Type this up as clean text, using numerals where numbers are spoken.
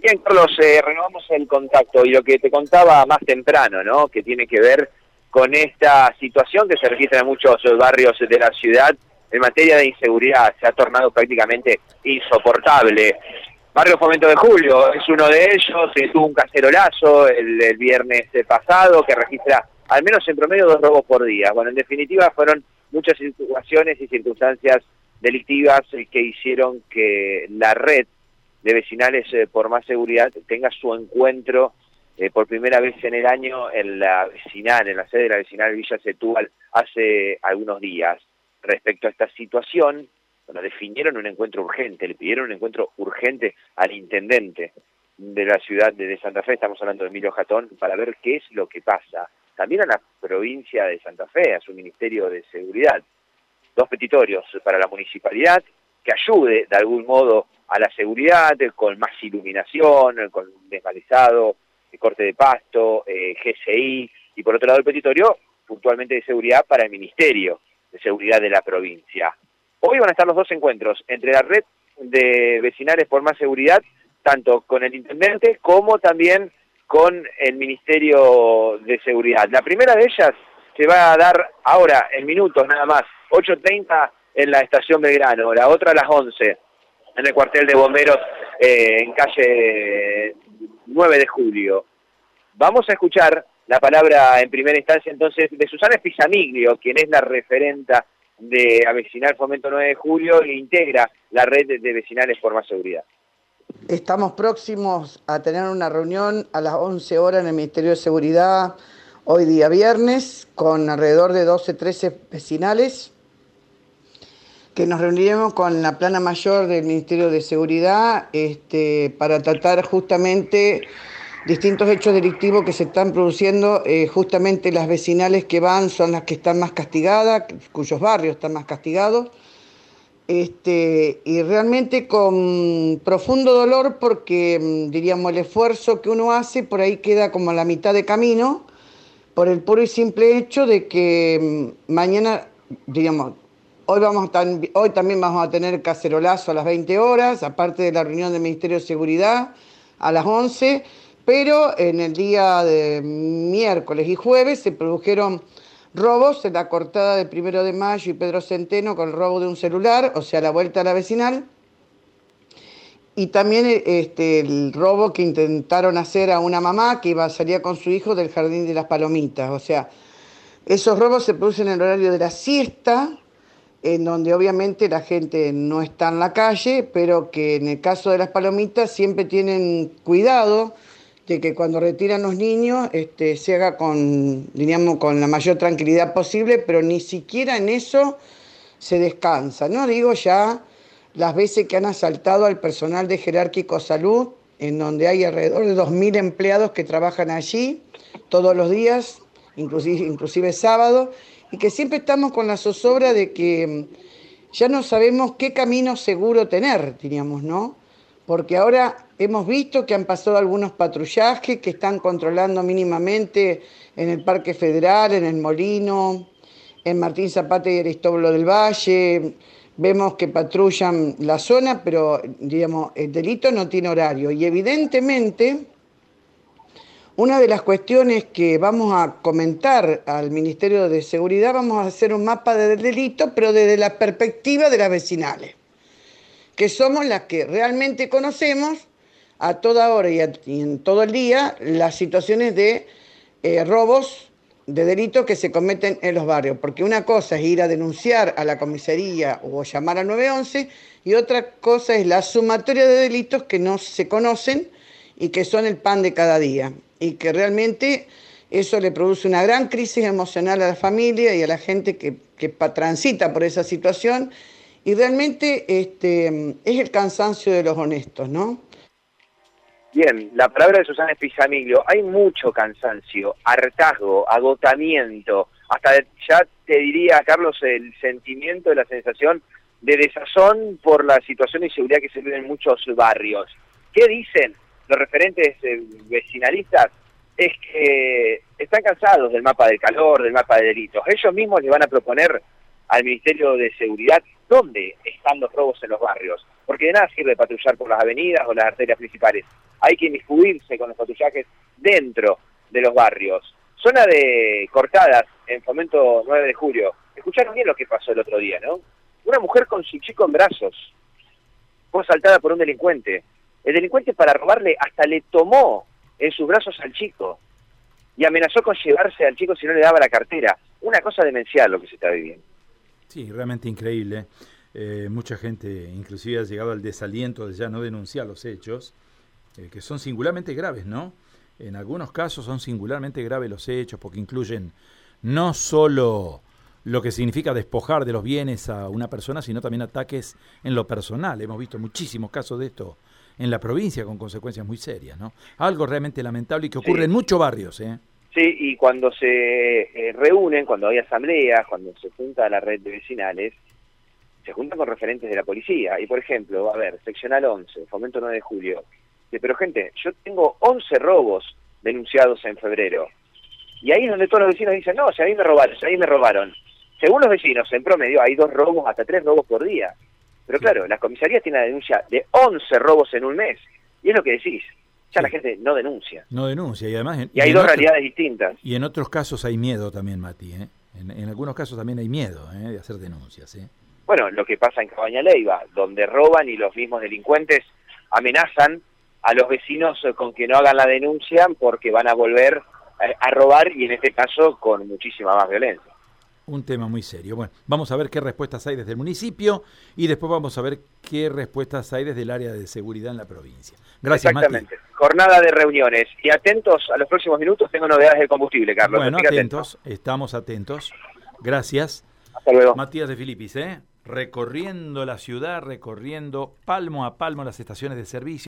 Bien, Carlos, renovamos el contacto y lo que te contaba más temprano, ¿no? Que tiene que ver con esta situación que se registra en muchos barrios de la ciudad en materia de inseguridad. Se ha tornado prácticamente insoportable. Barrio Fomento de Julio es uno de ellos. Tuvo un cacerolazo el viernes pasado que registra al menos en promedio 2 robos por día. Bueno, en definitiva fueron muchas situaciones y circunstancias delictivas que hicieron que la red de Vecinales por Más Seguridad tenga su encuentro por primera vez en el año en la vecinal, en la sede de la vecinal Villa Setúbal hace algunos días. Respecto a esta situación, bueno, definieron un encuentro urgente, le pidieron un encuentro urgente al intendente de la ciudad de Santa Fe, estamos hablando de Emilio Jatón, para ver qué es lo que pasa. También a la provincia de Santa Fe, a su Ministerio de Seguridad. 2 petitorios para la municipalidad, que ayude de algún modo a la seguridad, con más iluminación, con desmalezado, corte de pasto, GCI, y por otro lado el petitorio puntualmente de seguridad para el Ministerio de Seguridad de la provincia. Hoy van a estar los 2 encuentros entre la red de Vecinales por Más Seguridad, tanto con el intendente como también con el Ministerio de Seguridad. La primera de ellas se va a dar ahora, en minutos nada más, 8:30 en la estación Belgrano, la otra a las 11 en el cuartel de bomberos en calle 9 de Julio. Vamos a escuchar la palabra en primera instancia entonces de Susana Spizamiglio, quien es la referenta de Vecinal Fomento 9 de Julio e integra la red de Vecinales por Más Seguridad. Estamos próximos a tener una reunión a las 11 horas en el Ministerio de Seguridad, hoy día viernes, con alrededor de 12-13 vecinales, que nos reuniremos con la plana mayor del Ministerio de Seguridad para tratar justamente distintos hechos delictivos que se están produciendo. Justamente las vecinales que van son las que están más castigadas, cuyos barrios están más castigados. Y realmente con profundo dolor porque, diríamos, el esfuerzo que uno hace por ahí queda como a la mitad de camino, por el puro y simple hecho de que mañana, diríamos, hoy también vamos a tener cacerolazo a las 20 horas, aparte de la reunión del Ministerio de Seguridad a las 11, pero en el día de miércoles y jueves se produjeron robos en la cortada de 1 de Mayo y Pedro Centeno con el robo de un celular, o sea, la vuelta a la vecinal, y también el robo que intentaron hacer a una mamá que iba a salir con su hijo del Jardín de las Palomitas. O sea, esos robos se producen en el horario de la siesta, en donde obviamente la gente no está en la calle, pero que en el caso de las palomitas siempre tienen cuidado de que cuando retiran los niños se haga diríamos, con la mayor tranquilidad posible, pero ni siquiera en eso se descansa. No digo ya las veces que han asaltado al personal de Jerárquico Salud, en donde hay alrededor de 2.000 empleados que trabajan allí todos los días, inclusive sábado, y que siempre estamos con la zozobra de que ya no sabemos qué camino seguro tener, diríamos, ¿no? Porque ahora hemos visto que han pasado algunos patrullajes que están controlando mínimamente en el Parque Federal, en el Molino, en Martín Zapata y Aristóbulo del Valle. Vemos que patrullan la zona, pero digamos, el delito no tiene horario. Y evidentemente, una de las cuestiones que vamos a comentar al Ministerio de Seguridad, vamos a hacer un mapa del delito, pero desde la perspectiva de las vecinales, que somos las que realmente conocemos a toda hora y en todo el día las situaciones de robos, de delitos que se cometen en los barrios. Porque una cosa es ir a denunciar a la comisaría o llamar al 911 y otra cosa es la sumatoria de delitos que no se conocen y que son el pan de cada día. Y que realmente eso le produce una gran crisis emocional a la familia y a la gente que transita por esa situación. Y realmente es el cansancio de los honestos, ¿no? Bien, la palabra de Susana Spizamiglio, hay mucho cansancio, hartazgo, agotamiento, hasta ya te diría, Carlos, el sentimiento, la sensación de desazón por la situación de inseguridad que se vive en muchos barrios. ¿Qué dicen los referentes vecinalistas? Es que están cansados del mapa del calor, del mapa de delitos. Ellos mismos le van a proponer al Ministerio de Seguridad dónde están los robos en los barrios, porque de nada sirve patrullar por las avenidas o las arterias principales. hay que inmiscuirse con los patrullajes dentro de los barrios. Zona de Cortadas, en Fomento 9 de Julio. Escucharon bien lo que pasó el otro día, ¿no? Una mujer con su chico en brazos fue asaltada por un delincuente. El delincuente, para robarle, hasta le tomó en sus brazos al chico y amenazó con llevarse al chico si no le daba la cartera. Una cosa demencial lo que se está viviendo. Sí, realmente increíble. Mucha gente inclusive ha llegado al desaliento de ya no denunciar los hechos, que son singularmente graves, ¿no? En algunos casos son singularmente graves los hechos porque incluyen no solo lo que significa despojar de los bienes a una persona, sino también ataques en lo personal. Hemos visto muchísimos casos de esto en la provincia con consecuencias muy serias, ¿no? Algo realmente lamentable y que ocurre en muchos barrios, ¿eh? Sí, y cuando se reúnen, cuando hay asambleas, cuando se junta la red de vecinales, se juntan con referentes de la policía. Y, por ejemplo, a ver, seccional 11, Fomento 9 de Julio. Pero, gente, yo tengo 11 robos denunciados en febrero. Y ahí es donde todos los vecinos dicen, no, si a mí me robaron, si a mí me robaron. Según los vecinos, en promedio, hay 2 robos, hasta 3 robos por día. Pero claro, las comisarías tienen la denuncia de 11 robos en un mes. Y es lo que decís. Ya la gente no denuncia. No denuncia, y además... Y hay dos realidades distintas. Y en otros casos hay miedo también, Mati, ¿eh? En algunos casos también hay miedo, de hacer denuncias, ¿eh? Bueno, lo que pasa en Cabaña Leiva, donde roban y los mismos delincuentes amenazan a los vecinos con que no hagan la denuncia porque van a volver a robar, y en este caso con muchísima más violencia. Un tema muy serio. Bueno, vamos a ver qué respuestas hay desde el municipio y después vamos a ver qué respuestas hay desde el área de seguridad en la provincia. Gracias, Exactamente. Mati. Jornada de reuniones. Y atentos a los próximos minutos, tengo novedades de combustible, Carlos. Bueno, atentos, estamos atentos. Gracias. Hasta luego. Matías de Filipis, recorriendo la ciudad, recorriendo palmo a palmo las estaciones de servicio.